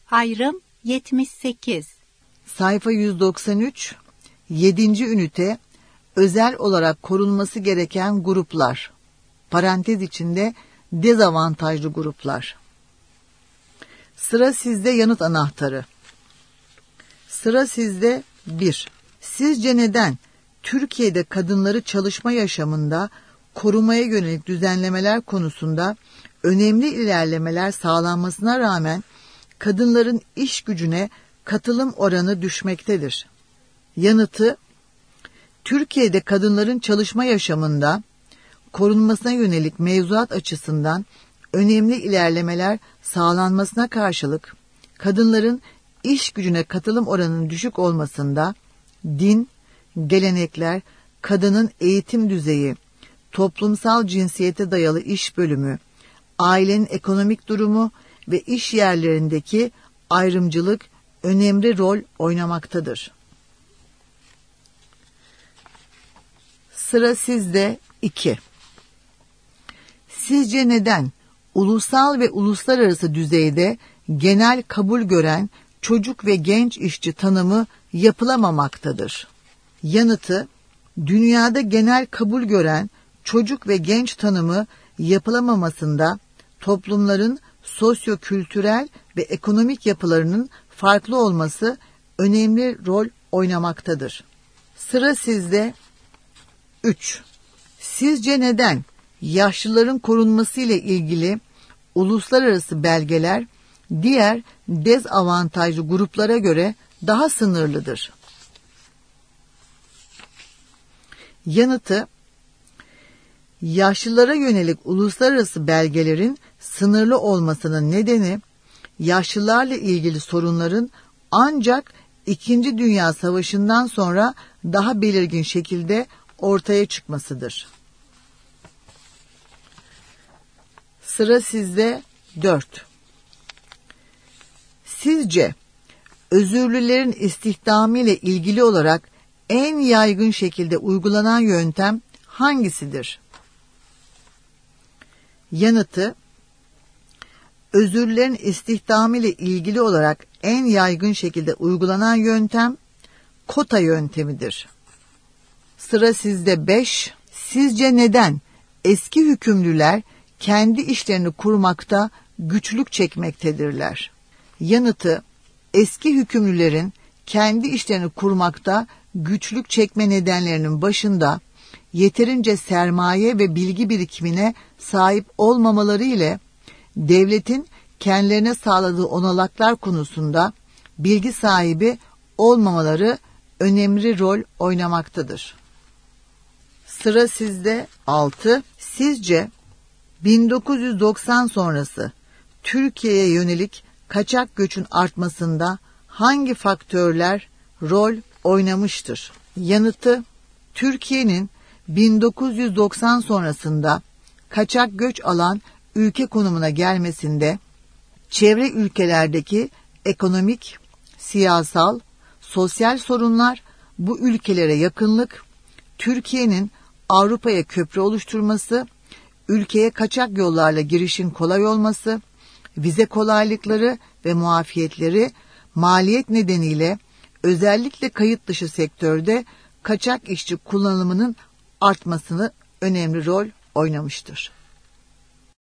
Ayrım 78. Sayfa 193, 7. ünite, özel olarak korunması gereken gruplar. Parantez içinde dezavantajlı gruplar. Sıra sizde yanıt anahtarı. Sıra sizde 1. Sizce neden Türkiye'de kadınları çalışma yaşamında korumaya yönelik düzenlemeler konusunda önemli ilerlemeler sağlanmasına rağmen kadınların iş gücüne katılım oranı düşmektedir? Yanıtı: Türkiye'de kadınların çalışma yaşamında korunmasına yönelik mevzuat açısından önemli ilerlemeler sağlanmasına karşılık kadınların iş gücüne katılım oranının düşük olmasında din, gelenekler, kadının eğitim düzeyi, toplumsal cinsiyete dayalı iş bölümü, ailenin ekonomik durumu ve iş yerlerindeki ayrımcılık önemli rol oynamaktadır. Sıra sizde 2. Sizce neden ulusal ve uluslararası düzeyde genel kabul gören çocuk ve genç işçi tanımı yapılamamaktadır? Yanıtı: dünyada genel kabul gören çocuk ve genç tanımı yapılamamasında toplumların sosyo-kültürel ve ekonomik yapılarının farklı olması önemli rol oynamaktadır. Sıra sizde 3. Sizce neden yaşlıların korunması ile ilgili uluslararası belgeler diğer dezavantajlı gruplara göre daha sınırlıdır? Yanıtı: yaşlılara yönelik uluslararası belgelerin sınırlı olmasının nedeni yaşlılarla ilgili sorunların ancak İkinci Dünya Savaşı'ndan sonra daha belirgin şekilde ortaya çıkmasıdır. Sıra sizde 4. Sizce özürlülerin istihdamı ile ilgili olarak en yaygın şekilde uygulanan yöntem hangisidir? Yanıtı: özürlülerin istihdamı ile ilgili olarak en yaygın şekilde uygulanan yöntem kota yöntemidir. Sıra sizde 5. Sizce neden eski hükümlüler kendi işlerini kurmakta güçlük çekmektedirler? Yanıtı: eski hükümlülerin kendi işlerini kurmakta güçlük çekme nedenlerinin başında yeterince sermaye ve bilgi birikimine sahip olmamaları ile devletin kendilerine sağladığı olanaklar konusunda bilgi sahibi olmamaları önemli rol oynamaktadır. Sıra sizde 6. Sizce 1990 sonrası Türkiye'ye yönelik kaçak göçün artmasında hangi faktörler rol oynamıştır? Yanıtı: Türkiye'nin 1990 sonrasında kaçak göç alan ülke konumuna gelmesinde çevre ülkelerdeki ekonomik, siyasal, sosyal sorunlar, bu ülkelere yakınlık, Türkiye'nin Avrupa'ya köprü oluşturması, ülkeye kaçak yollarla girişin kolay olması, vize kolaylıkları ve muafiyetleri, maliyet nedeniyle özellikle kayıt dışı sektörde kaçak işçi kullanımının artmasını önemli rol oynamıştır.